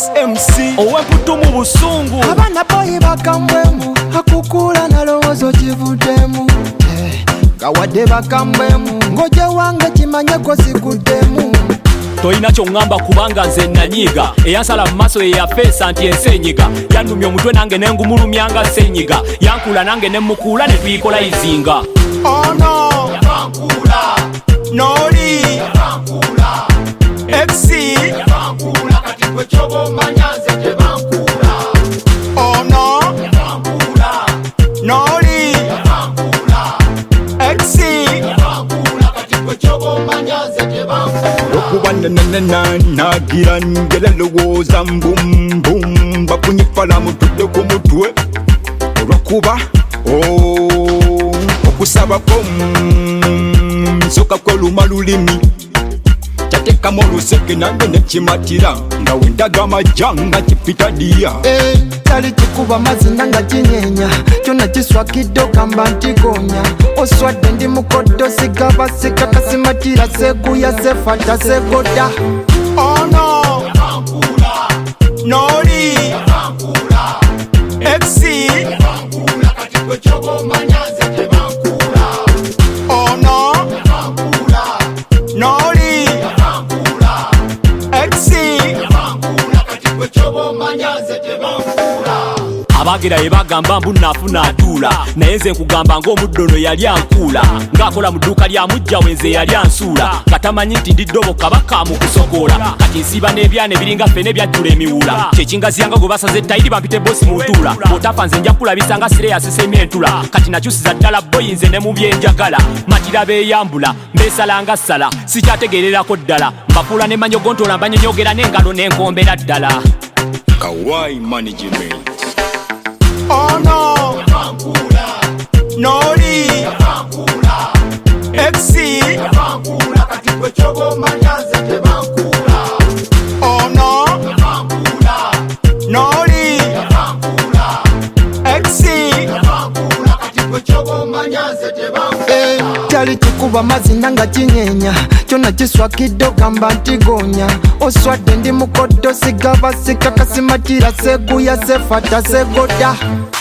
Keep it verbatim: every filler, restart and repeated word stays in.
Boss M C ow'emputu mu busungu abana boyi bakambwemu akukula nalowooza okivuddemu gawadde bakambwemu ngoje wange kimanyeko sikuddemu toyina kyongamba kubanga nze nanyiga eyansala mu maaso yeyafeesa nti ensenyiga yannumya omutwe nange nengumulumyanga senyiga yankula nange nemukuula ne tuyikola izinga ono yabankula noli yabankula X yabankula kati gwe kyoba omanya nze tebankula ono yabankula noli yabankula X yabankula kati gwe kyoba omanya nze tebankula okuba nagira ngera lowooza mbumbum bakunyifala mutudde ku mutwe olwokuba okusabako nsoka kweluma lulimi kyatekamu oluseke nange nekimatira nga wendaga amajanga kipita diya kyali kikuba mazina nga kinyenya kyonna kiswakidde okamba ntigonya oswadde ndi mukoddo sigaba sikakasimatira sekuya sefata segoda ono yabankula noli yabankula X yabankula kati gwe kyoba omanya nze tebankula ono yabankula noli yabankula X yabankula kati gwe kyoba omanya nze tebankula abagira yebagamba mbu nafuna atuula naye nze nkugamba ng'omuddono yali ankuula ng'akola mu dduuka lya mujja wenze yali ansuula katamanyi nti ndi ddobo kabaka mu kusokoola kati nsiiba n'ebyana ebiringa ffene byajjula emiwula kyekingaziyanga gwe basaze ettayiri bampite bosi mu ntuula bw'otafa nze nja kulabisa nga sire yasesemya entula kati nakyusiza ddala boyi nze ne mu byenjagala matira beeyambula mbeesalanga ssala sikyategeererako ddala mbafuula ne manyogontoola mbanyonyogera n'engalo n'enkombera ddala Kawai Management ono yabankula noli yabankula X yabankula kati gwe kyoba omanya nze tebankula ono yabankula noli yabankula X yabankula kati gwe kyoba omanya nze tebankula kyali kikuba mazina nga kinyenya kyonna kiswakidde okamba ntigonya oswadde ndi mukoddo sigaba sikakasimatira sekuya sefata segoda